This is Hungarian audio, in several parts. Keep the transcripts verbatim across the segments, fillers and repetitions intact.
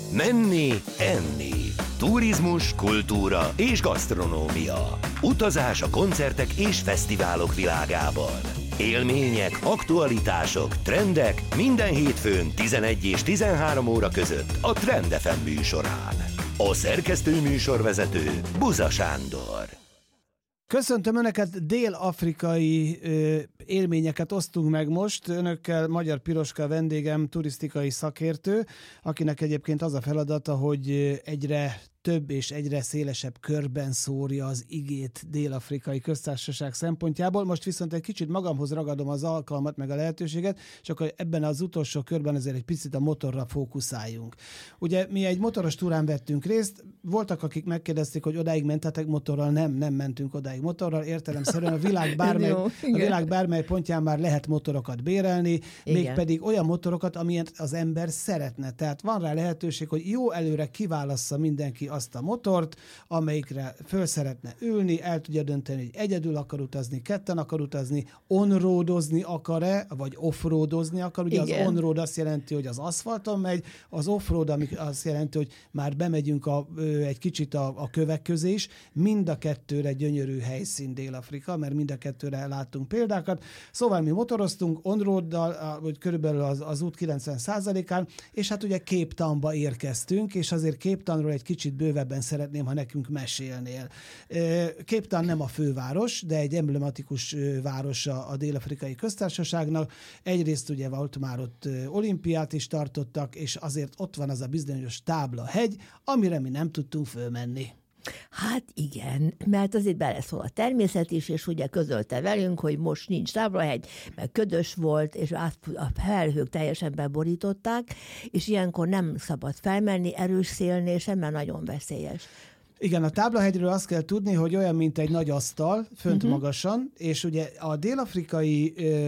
Menni, enni. Turizmus, kultúra és gasztronómia. Utazás a koncertek és fesztiválok világában. Élmények, aktualitások, trendek minden hétfőn tizenegy és tizenhárom óra között a Trend ef em műsorán. A szerkesztő műsorvezető Buza Sándor. Köszöntöm Önöket, dél-afrikai ö, élményeket osztunk meg most. Önökkel Magyar Piroska vendégem, turisztikai szakértő, akinek egyébként az a feladata, hogy egyre több és egyre szélesebb körben szórja az igét Dél-Afrikai Köztársaság szempontjából. Most viszont egy kicsit magamhoz ragadom az alkalmat, meg a lehetőséget, és akkor ebben az utolsó körben azért egy picit a motorra fókuszáljunk. Ugye mi egy motoros túrán vettünk részt, voltak, akik megkérdezték, hogy odáig mentetek motorral, nem, nem mentünk odáig motorral, értelemszerűen a világ bármely, a világ bármely pontján már lehet motorokat bérelni, mégpedig olyan motorokat, amilyet az ember szeretne. Tehát van rá lehetőség, hogy jó előre kiválassza mindenki azt a motort, amelyikre föl szeretne ülni, el tudja dönteni, hogy egyedül akar utazni, ketten akar utazni, on-roadozni akar-e, vagy off-roadozni akar. Ugye igen. Az on-road azt jelenti, hogy az aszfalton megy, az off-road ami azt jelenti, hogy már bemegyünk a, egy kicsit a, a kövek közé is. Mind a kettőre gyönyörű helyszín Dél-Afrika, mert mind a kettőre láttunk példákat. Szóval mi motoroztunk on-roaddal, vagy körülbelül az, az út kilencven százalékán, és hát ugye Cape Townba érkeztünk, és azért Cape Townról egy kicsit bővebben szeretném, ha nekünk mesélnél. Cape Town nem a főváros, de egy emblematikus város a Dél-Afrikai Köztársaságnak. Egyrészt ugye volt már ott olimpiát is tartottak, és azért ott van az a bizonyos táblahegy, amire mi nem tudtunk fölmenni. Hát igen, mert azért beleszól a természet is, és ugye közölte velünk, hogy most nincs táblahegy, mert ködös volt, és át, a felhők teljesen beborították, és ilyenkor nem szabad felmenni erős szélnél sem, mert nagyon veszélyes. Igen, a táblahegyről azt kell tudni, hogy olyan, mint egy nagy asztal, fönt uh-huh. magasan, és ugye a dél-afrikai ö,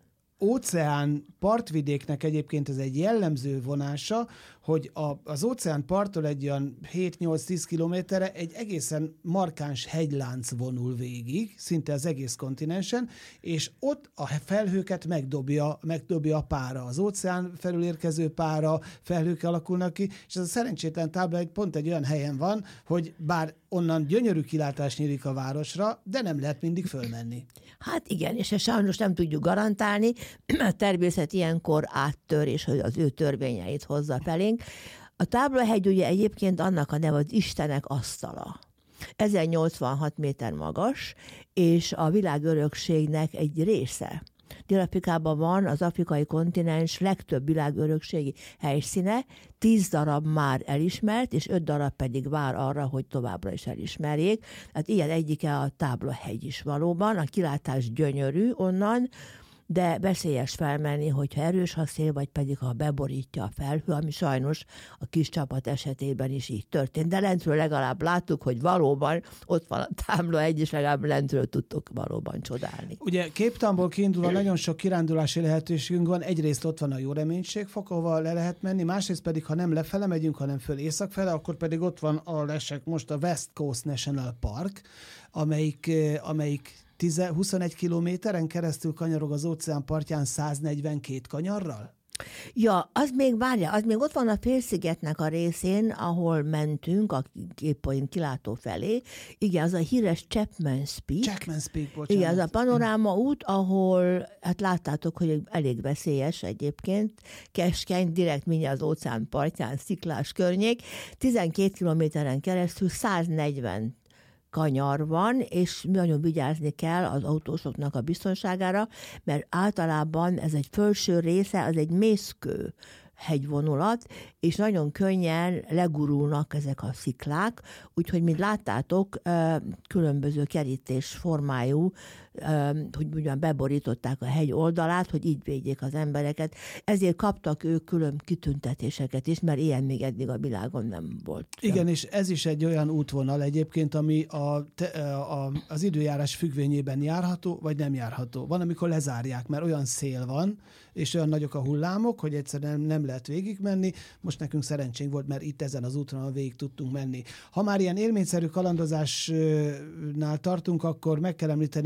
óceán partvidéknek egyébként ez egy jellemző vonása, hogy a, az óceán parttól egy olyan hét-nyolc-tíz kilométerre egy egészen markáns hegylánc vonul végig, szinte az egész kontinensen, és ott a felhőket megdobja, megdobja a pára. Az óceán felül érkező pára, felhők alakulnak ki, és ez a szerencsétlen tábla egy pont egy olyan helyen van, hogy bár onnan gyönyörű kilátás nyílik a városra, de nem lehet mindig fölmenni. Hát igen, és ezt sajnos nem tudjuk garantálni, a természet ilyenkor áttör, és az ő törvényeit hozza felénk. A táblahegy ugye egyébként annak a neve, az Istenek asztala. ezernyolcvanhat méter magas, és a világörökségnek egy része. Dél-Afrikában van az afrikai kontinens legtöbb világörökségi helyszíne, tíz darab már elismert, és öt darab pedig vár arra, hogy továbbra is elismerjék. Hát ilyen egyike a táblahegy is valóban, a kilátás gyönyörű onnan, de veszélyes felmenni, hogyha erős a szél, vagy pedig ha beborítja a felhő, ami sajnos a kis csapat esetében is így történt. De lentről legalább láttuk, hogy valóban ott van a táblahegy, és legalább lentről tudtuk valóban csodálni. Ugye Cape Townból kiindulva nagyon sok kirándulási lehetőségünk van. Egyrészt ott van a Jó Reménységfok, ahol le lehet menni, másrészt pedig, ha nem lefele megyünk, hanem föl északfele, akkor pedig ott van a lesek most a West Coast National Park, amelyik, amelyik huszonegy kilométeren keresztül kanyarog az óceán partján száznegyvenkét kanyarral? Ja, az még, várja, az még ott van a félszigetnek a részén, ahol mentünk a Cape Point kilátó felé. Igen, az a híres Chapman's Peak. Chapman's Peak, bocsánat. Igen, az a panoráma út, ahol, hát láttátok, hogy elég veszélyes egyébként, keskeny, direkt mindjárt az óceán partján, sziklás környék. tizenkét kilométeren keresztül száznegyven kanyar van, és nagyon vigyázni kell az autósoknak a biztonságára, mert általában ez egy felső része, az egy mészkő hegyvonulat, és nagyon könnyen legurulnak ezek a sziklák, úgyhogy, mint láttátok, különböző kerítés formájú, hogy ugyan beborították a hegy oldalát, hogy így védjék az embereket. Ezért kaptak ők külön kitüntetéseket is, mert ilyen még eddig a világon nem volt. Igen, és ez is egy olyan útvonal egyébként, ami a, a, az időjárás függvényében járható, vagy nem járható. Van, amikor lezárják, mert olyan szél van, és olyan nagyok a hullámok, hogy egyszerűen nem lehet végigmenni. Most nekünk szerencsénk volt, mert itt ezen az úton végig tudtunk menni. Ha már ilyen élményszerű kalandozásnál tartunk, akkor meg kell említeni mindenképpen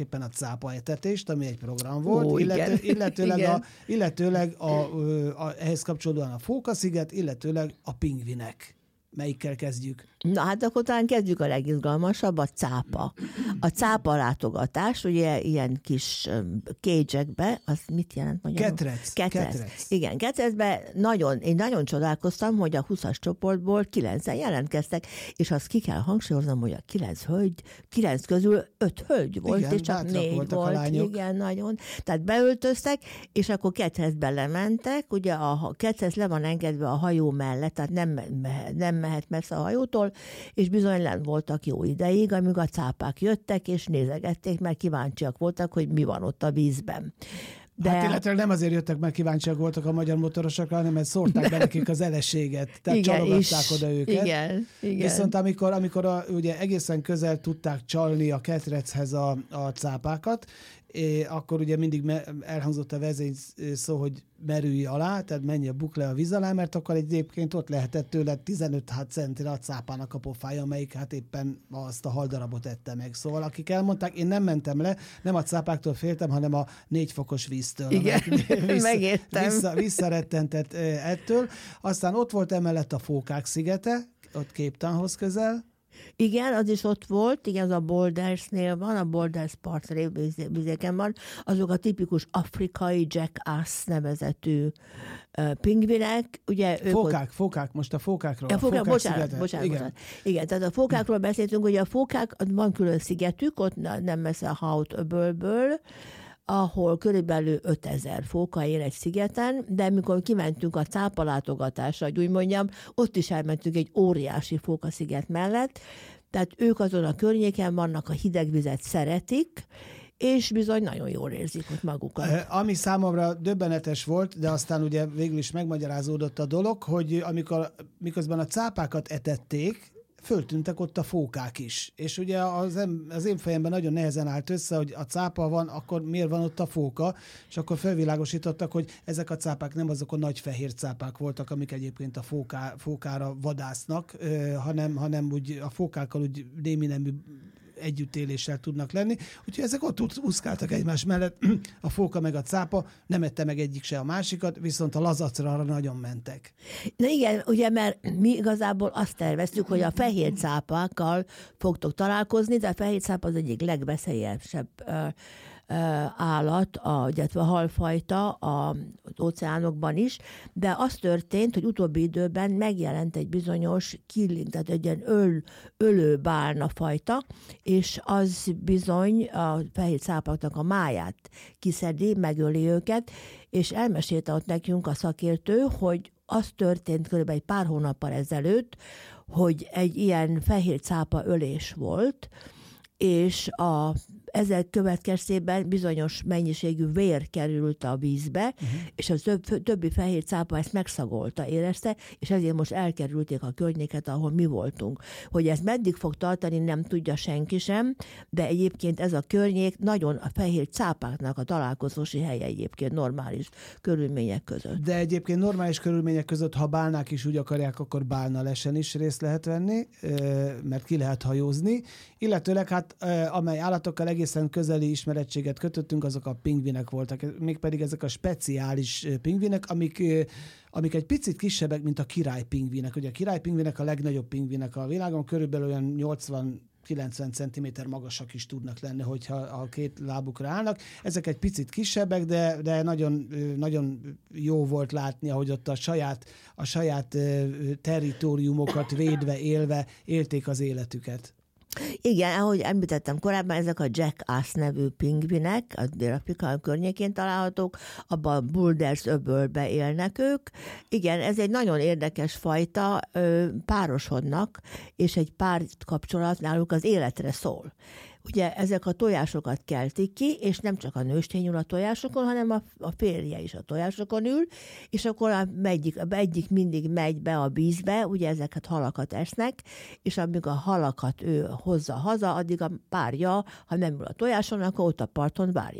tulajdonképpen a cápaetetést, ami egy program volt, Ó, illető, illetőleg, igen. a, illetőleg a, a, a, ehhez kapcsolódóan a Fóka-sziget, illetőleg a pingvinek. Melyikkel kezdjük? Na hát akkor talán kezdjük a legizgalmasabb, a cápa. A cápa látogatás, ugye ilyen kis cage-ekbe, az mit jelent magyarul? Ketrec. Ketrec. Ketrec. Igen, ketrecbe nagyon, én nagyon csodálkoztam, hogy a húszas csoportból kilencen jelentkeztek, és azt ki kell hangsúlyoznom, hogy a kilenc hölgy, kilenc közül öt hölgy volt, igen, és csak négy volt. Igen, nagyon. Tehát beöltöztek, és akkor ketrecbe lementek, ugye a ketrec le van engedve a hajó mellett, tehát nem, nem mehet messze a hajótól, és bizony lent voltak jó ideig, amíg a cápák jöttek, és nézegették, mert kíváncsiak voltak, hogy mi van ott a vízben. De... Hát illetve nem azért jöttek, mert kíváncsiak voltak a magyar motorosokra, hanem mert szórták be nekik az eleséget, tehát igen, csalogatták is. Oda őket. Igen, igen. Viszont amikor, amikor a, ugye egészen közel tudták csalni a ketrechez a, a cápákat, É, akkor ugye mindig me- elhangzott a vezény szó, hogy merülj alá, tehát menj a buk le a víz alá, mert akkor egyébként ott lehetett tőle tizenöt centire a cápának a pofája, amelyik hát éppen azt a haldarabot ette meg. Szóval akik elmondták, én nem mentem le, nem a cápáktól féltem, hanem a négy fokos víztől. Igen, vissza, megértem. Vissza, visszarettentett ettől. Aztán ott volt emellett a Fókák szigete, ott Cape Townhoz közel. Igen, az is ott volt, igen, az a Bouldersnél van, a Boulders partvizéken van, azok a tipikus afrikai jackass nevezetű uh, pingvinek, ugye ők Fókák, ott... fókák, most a fókákról. A fókák, fókák bocsánat, szigete. bocsánat, igen. bocsánat. Igen, tehát a fókákról beszéltünk, hogy a fókák, van külön szigetük, ott nem messze a Haut öbölből, ahol körülbelül ötezer fóka él egy szigeten, de mikor kimentünk a cápa látogatásra, hogy úgy mondjam, ott is elmentünk egy óriási fókasziget mellett, tehát ők azon a környéken vannak, a hideg vizet szeretik, és bizony nagyon jól érzik ott magukat. Ami számomra döbbenetes volt, de aztán ugye végül is megmagyarázódott a dolog, hogy amikor, miközben a cápákat etették, föltűntek ott a fókák is. És ugye az, em, az én fejemben nagyon nehezen állt össze, hogy a cápa van, akkor miért van ott a fóka, és akkor felvilágosítottak, hogy ezek a cápák nem azok a nagy fehér cápák voltak, amik egyébként a fóká, fókára vadásznak, ö, hanem, hanem úgy a fókákkal úgy némi nemű együttéléssel tudnak lenni. Úgyhogy ezek ott úszkáltak egymás mellett, a fóka meg a cápa, nem ette meg egyik se a másikat, viszont a lazacra arra nagyon mentek. Na igen, ugye, mert mi igazából azt terveztük, hogy a fehér cápákkal fogtok találkozni, de a fehér cápa az egyik legveszélyesebb uh, állat, a, illetve a halfajta az óceánokban is, de az történt, hogy utóbbi időben megjelent egy bizonyos killing, tehát egy ilyen öl, ölőbálna fajta, és az bizony a fehér cápáknak a máját kiszedi, megöli őket, és elmesélte ott nekünk a szakértő, hogy az történt kb. Egy pár hónappal ezelőtt, hogy egy ilyen fehér cápa ölés volt, és a ezek következtében bizonyos mennyiségű vér került a vízbe, uh-huh. és a több, többi fehér cápa ezt megszagolta, érezte, és ezért most elkerülték a környéket, ahol mi voltunk. Hogy ez meddig fog tartani, nem tudja senki sem, de egyébként ez a környék nagyon a fehér cápáknak a találkozósi helye egyébként normális körülmények között. De egyébként normális körülmények között, ha bálnák is úgy akarják, akkor bálna lesen is részt lehet venni, mert ki lehet hajózni, illetőleg hát amely állatokkal egészen közeli ismerettséget kötöttünk, azok a pingvinek voltak, mégpedig ezek a speciális pingvinek, amik, amik egy picit kisebbek, mint a királypingvinek. Ugye a királypingvinek a legnagyobb pingvinek a világon, körülbelül olyan nyolcvan-kilencven centiméter magasak is tudnak lenni, hogyha a két lábukra állnak. Ezek egy picit kisebbek, de, de nagyon, nagyon jó volt látni, ahogy ott a saját, a saját territóriumokat védve, élve élték az életüket. Igen, ahogy említettem korábban, ezek a jackass nevű pingvinek, a Dél-Afrika környékén találhatók, abban a Boulders öbölbe élnek ők. Igen, ez egy nagyon érdekes fajta, párosodnak, és egy pár kapcsolat náluk az életre szól. Ugye ezek a tojásokat keltik ki, és nem csak a nőstény ül a tojásokon, hanem a, a férje is a tojásokon ül, és akkor a, egyik, egyik mindig megy be a vízbe, ugye ezeket halakat esznek, és amíg a halakat ő hozza haza, addig a párja, ha nem ül a tojáson, akkor ott a parton várják.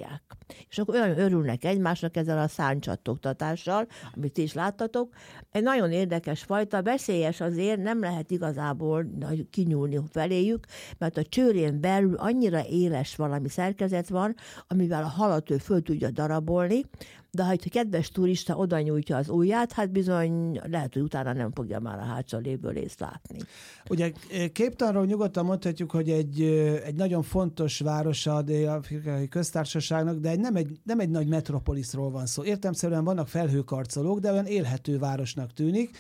És akkor olyan örülnek egymásnak ezzel a szárnycsattogtatással, amit ti is láttatok. Egy nagyon érdekes fajta, veszélyes azért, nem lehet igazából kinyúlni feléjük, mert a csőrén belül annyira éles valami szerkezet van, amivel a halat ő föl tudja darabolni, de ha egy kedves turista oda nyújtja az ujját, hát bizony lehet, hogy utána nem fogja már a hátsó lévő részt látni. Ugye Cape Townról nyugodtan mondhatjuk, hogy egy, egy nagyon fontos városa a Dél-Afrikai Köztársaságnak, de egy, nem, egy, nem egy nagy metropoliszról van szó. Értelemszerűen vannak felhőkarcolók, de olyan élhető városnak tűnik,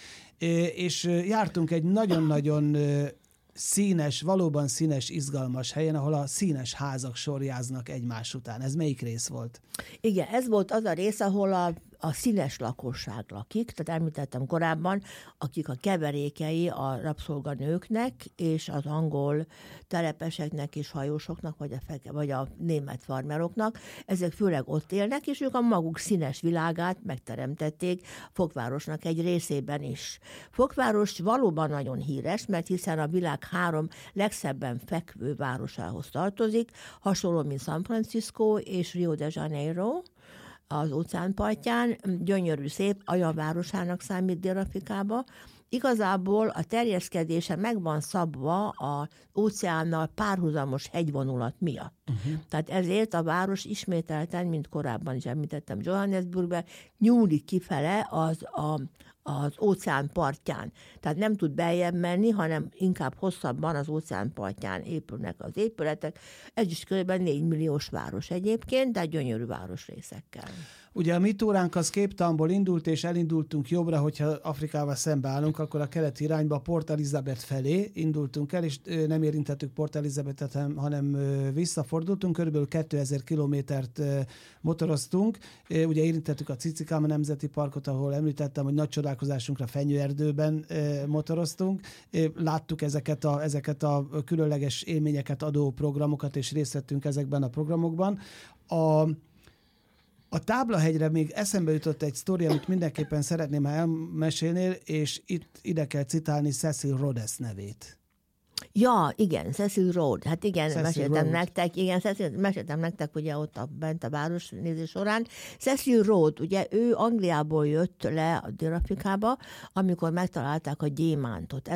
és jártunk egy nagyon-nagyon színes, valóban színes, izgalmas helyen, ahol a színes házak sorjáznak egymás után. Ez melyik rész volt? Igen, ez volt az a rész, ahol a, a színes lakosság lakik, tehát említettem korábban, akik a keverékei a rabszolganőknek és az angol telepeseknek és hajósoknak, vagy a, feke, vagy a német farmeroknak. Ezek főleg ott élnek, és ők a maguk színes világát megteremtették Fokvárosnak egy részében is. Fokváros valóban nagyon híres, mert hiszen a világ három legszebben fekvő városához tartozik, hasonló, mint San Francisco és Rio de Janeiro, az óceánpartján, gyönyörű szép, anyavárosának számít Dél-Afrikába. Igazából a terjeszkedése meg van szabva az óceánnal párhuzamos hegyvonulat miatt. Uh-huh. Tehát ezért a város ismételten, mint korábban is említettem Johannesburgben, nyúlik kifele az a az óceán partján. Tehát nem tud beljebb menni, hanem inkább hosszabban az óceán partján épülnek az épületek. Ez is kb. négy milliós város egyébként, de gyönyörű városrészekkel. Ugye a mi túránk az Cape Townból indult, és elindultunk jobbra, hogyha Afrikával szembeállunk, akkor a keleti irányba Port Elizabeth felé indultunk el, és nem érintettük Port Elizabethet, hanem visszafordultunk, körülbelül kétezer kilométert motoroztunk. Ugye érintettük a Tsitsikamma Nemzeti Parkot, ahol említettem, hogy nagy csodálkozásunkra fenyőerdőben motoroztunk. Láttuk ezeket a, ezeket a különleges élményeket adó programokat, és részt vettünk ezekben a programokban. A A Táblahegyre még eszembe jutott egy sztori, amit mindenképpen szeretném, ha elmesélnél, és itt ide kell citálni Cecil Rhodes nevét. Ja, igen, Cecil Rhodes. Hát igen, Cecil meséltem Rhodes. nektek, igen, Cecil, meséltem nektek ugye ott a, bent a városnézés során. Cecil Rhodes, ugye ő Angliából jött le a Dél-Afrikába, amikor megtalálták a gyémántot.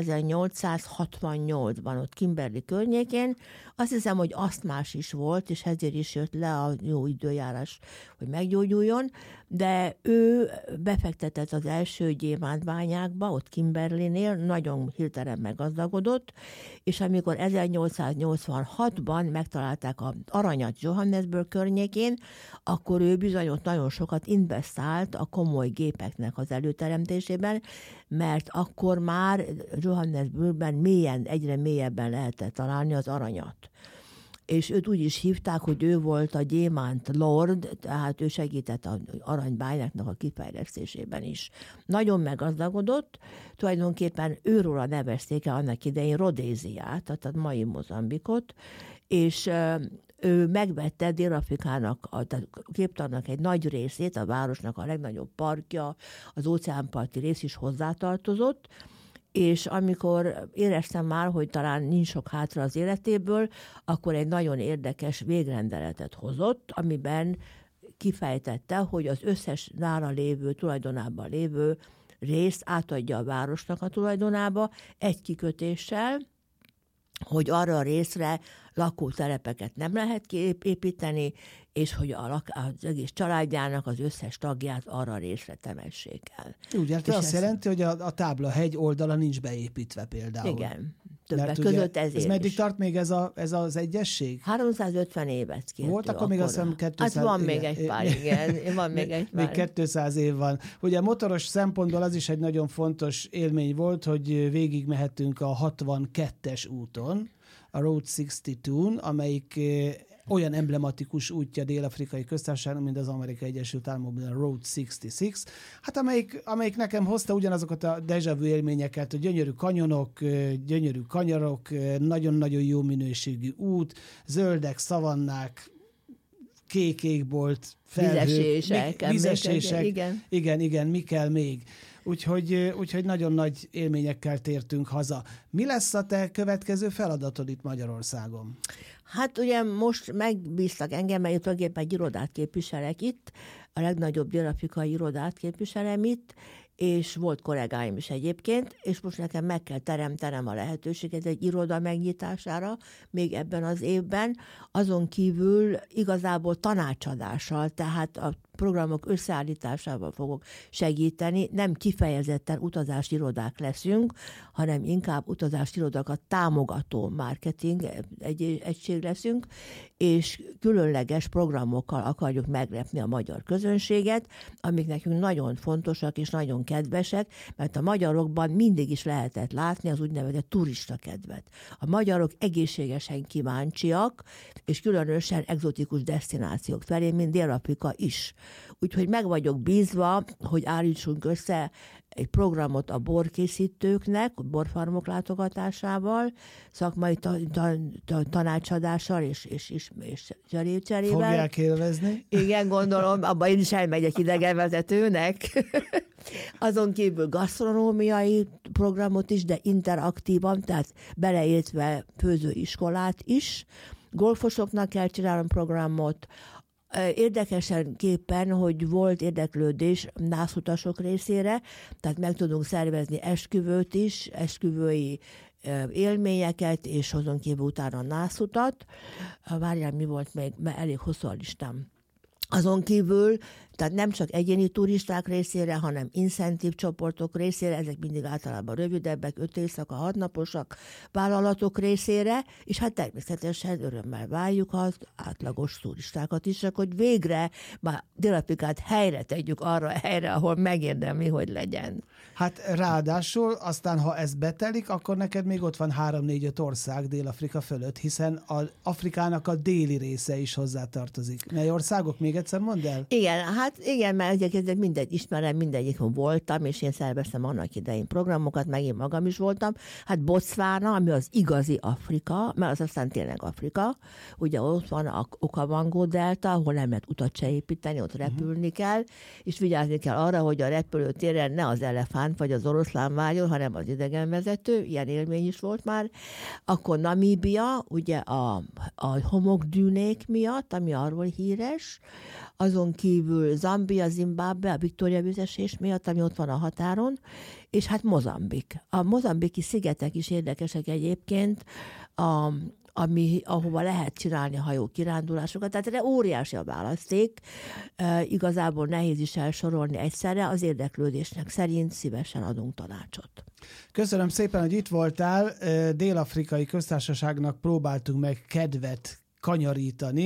ezernyolcszázhatvannyolcban ott Kimberley környékén. Azt hiszem, hogy asztmás is volt, és ezért is jött le a jó időjárás, hogy meggyógyuljon, de ő befektetett az első gyémántbányákba, ott Kimberleynél, nagyon hirtelen meggazdagodott, és amikor ezernyolcszáznyolcvanhatban megtalálták az aranyat Johannesburg környékén, akkor ő bizony ott nagyon sokat investált a komoly gépeknek az előteremtésében, mert akkor már Johannesburgben mélyen, egyre mélyebben lehetett találni az aranyat. És őt úgy is hívták, hogy ő volt a gyémánt lord, tehát ő segített az aranybányáknak a kifejlesztésében is. Nagyon meggazdagodott, tulajdonképpen őróla nevezték el annak idején Rodéziát, tehát a mai Mozambikot, és ő megvette Dél-Afrikának, tehát Cape Townnak egy nagy részét, a városnak a legnagyobb parkja, az óceánparti rész is hozzátartozott, és amikor éreztem már, hogy talán nincs sok hátra az életéből, akkor egy nagyon érdekes végrendeletet hozott, amiben kifejtette, hogy az összes nála lévő, tulajdonában lévő részt átadja a városnak a tulajdonába egy kikötéssel, hogy arra a részre lakótelepeket nem lehet építeni, és hogy a lak- az egész családjának az összes tagját arra a részre temessék el. Úgy érte, azt ez... jelenti, hogy a, a Táblahegy oldala nincs beépítve például. Igen. Többek Mert között ugye, ezért ez meddig is. tart még ez, a, ez az egyesség? háromszázötven évet kértő. Volt, akkor még azt hiszem kétszáz... Hát van igen, még egy pár, igen. Van még egy pár. Még kétszáz év van. Ugye motoros szempontból az is egy nagyon fontos élmény volt, hogy végig mehetünk a hatvankettes úton, a Route hatvankettőn, amelyik olyan emblematikus útja Dél-Afrikai Köztársaságnak, mint az Amerikai Egyesült Államokban a Route hatvanhat. Hát amelyik, amelyik nekem hozta ugyanazokat a déjà vu élményeket, hogy gyönyörű kanyonok, gyönyörű kanyarok, nagyon-nagyon jó minőségű út, zöldek, szavannák, kék égbolt, felhők, vizesések, vizesések, igen. igen, igen, mi kell még. úgyhogy, úgyhogy nagyon nagy élményekkel tértünk haza. Mi lesz a te következő feladatod itt Magyarországon? Hát ugye most megbíztak engem, mert én tulajdonképpen egy irodát képviselek itt, a legnagyobb dél-afrikai irodát képviselem itt, és volt kollégáim is egyébként, és most nekem meg kell teremtenem a lehetőséget egy iroda megnyitására még ebben az évben, azon kívül igazából tanácsadással, tehát a programok összeállításával fogok segíteni, nem kifejezetten utazási irodák leszünk, hanem inkább utazási irodákat támogató marketing egy, egység leszünk, és különleges programokkal akarjuk meglepni a magyar közönséget, amik nekünk nagyon fontosak és nagyon kedvesek, mert a magyarokban mindig is lehetett látni az úgynevezett turista kedvet. A magyarok egészségesen kíváncsiak, és különösen egzotikus desztinációk felé, mint Dél-Afrika is. Úgyhogy meg vagyok bízva, hogy állítsunk össze egy programot a borkészítőknek, a borfarmok látogatásával, szakmai ta, ta, ta, tanácsadással és, és, és, és cserével. Fogják élvezni? Igen, gondolom, abban én is elmegyek idegenvezetőnek. Azon kívül gasztronómiai programot is, de interaktívan, tehát beleértve főzőiskolát is. Golfosoknak kell csinálnom programot. Érdekesen képpen, hogy volt érdeklődés nászutasok részére, tehát meg tudunk szervezni esküvőt is, esküvői élményeket, és azon kívül utána nászutat. Várjál, mi volt még, mert elég hosszú a listám. Azon kívül, tehát nem csak egyéni turisták részére, hanem incentív csoportok részére, ezek mindig általában rövidebbek, öt éjszaka, hatnaposak, vállalatok részére, és hát természetesen örömmel várjuk az átlagos turistákat is, hogy végre már Dél-Afrikát helyre tegyük arra a helyre, ahol megérdemli, hogy legyen. Hát ráadásul aztán, ha ez betelik, akkor neked még ott van három-négy-öt ország Dél-Afrika fölött, hiszen az Afrikának a déli része is hozzátartozik. Mely országok? Még egyszer mondd el? Igen, hát igen, mert egyébként mindegy ismerem, mindegyikon voltam, és én szerveztem annak idején programokat, meg én magam is voltam. Hát Botswana, ami az igazi Afrika, mert az aztán tényleg Afrika, ugye ott van a Okavango delta, ahol nem lehet utat se építeni, ott repülni uh-huh. kell, és vigyázni kell arra, hogy a repülőtéren ne az elefánt vagy az oroszlán várjon, hanem az idegenvezető, ilyen élmény is volt már. Akkor Namíbia, ugye a, a homokdűnék miatt, ami arról híres, azon kívül Zambia, Zimbabwe, a Victoria vízesés miatt, ami ott van a határon, és hát Mozambik. A mozambiki szigetek is érdekesek egyébként, a, ami, ahova lehet csinálni hajó kirándulásokat, tehát erre óriási a választék, e, igazából nehéz is elsorolni egyszerre, az érdeklődésnek szerint szívesen adunk tanácsot. Köszönöm szépen, hogy itt voltál, Dél-Afrikai Köztársaságnak próbáltunk meg kedvet kanyarítani.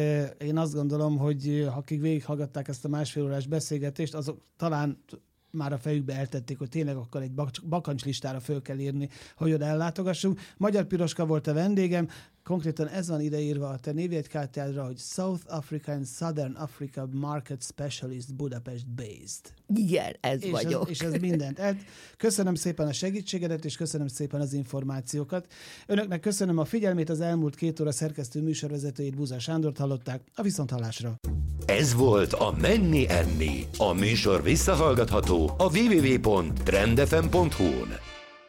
Én azt gondolom, hogy akik végighallgatták ezt a másfél órás beszélgetést, azok talán már a fejükbe eltették, hogy tényleg akkor egy bakancslistára föl kell írni, hogy oda ellátogassunk. Magyar Piroska volt a vendégem, konkrétan ez van ideírva a te névjegykártyádra, hogy South Africa and Southern Africa Market Specialist Budapest based. Igen, ez és vagyok. Ez, és ez mindent. El, köszönöm szépen a segítségedet, és köszönöm szépen az információkat. Önöknek köszönöm a figyelmét, az elmúlt két óra szerkesztő műsorvezetőjét, Buza Sándort hallották. A viszonthallásra. Ez volt a Menni Enni. A műsor visszahallgatható a double-u double-u double-u pont trend f m pont hu-n.